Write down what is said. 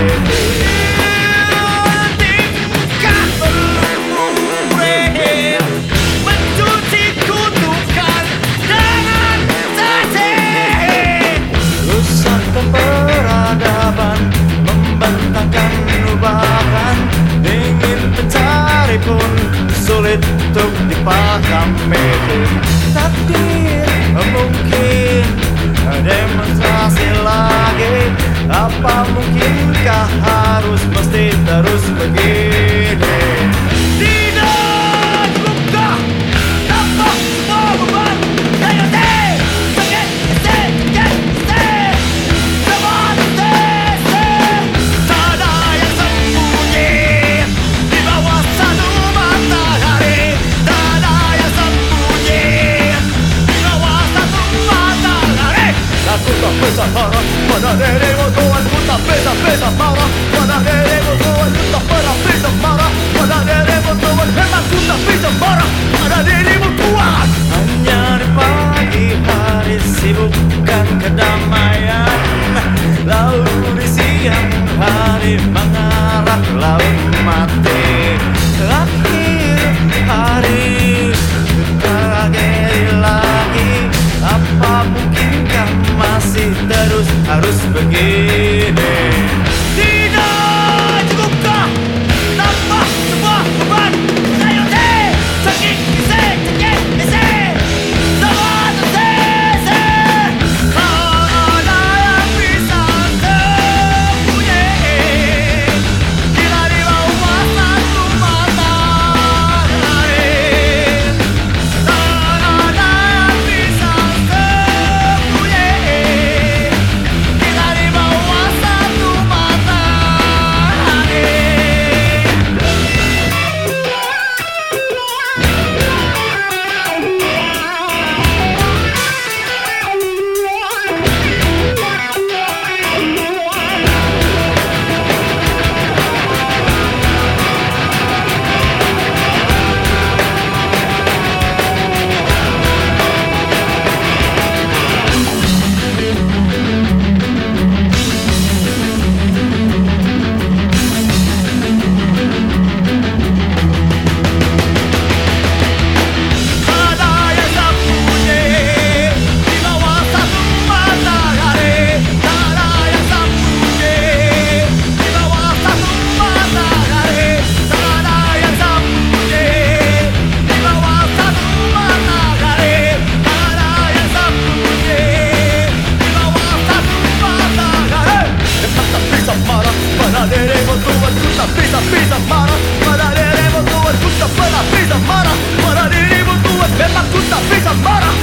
Sulit untuk dipahami. Takdir mungkin demonstrasi lagi. Apa mungkinkah harus mesti terus begini? Tidak cukupkah tanpa semua beban daya sakit semua tak ada yang sembunyi di bawah satu matahari. Tak ada yang sembunyi di bawah satu matahari. Aku tak bisa marah pada dirimu Tuhan. Ku tak bisa marah pada dirimu Tuhan. Ku tak pernah bisa marah pada dirimu Tuhan. Memang ku tak bisa marah pada dirimu Tuhan. Hanya di pagi hari sibukkan kedamaian, lalu di siang hari mengarah laut mati. Akhir hari tragedi lagi. Apa mungkinkah masih terus harus begini? Tidak cukupkah tanpa semua beban daya sakit semua tersesat. Tak ada yang bisa sembunyi bila di bawah satu matahari. Tak ada yang bisa sembunyi bila di bawah satu matahari. Bisa marah pada dirimu Tuhan. Ku tak pernah bisa marah pada dirimu Tuhan. Memang ku tak bisa marah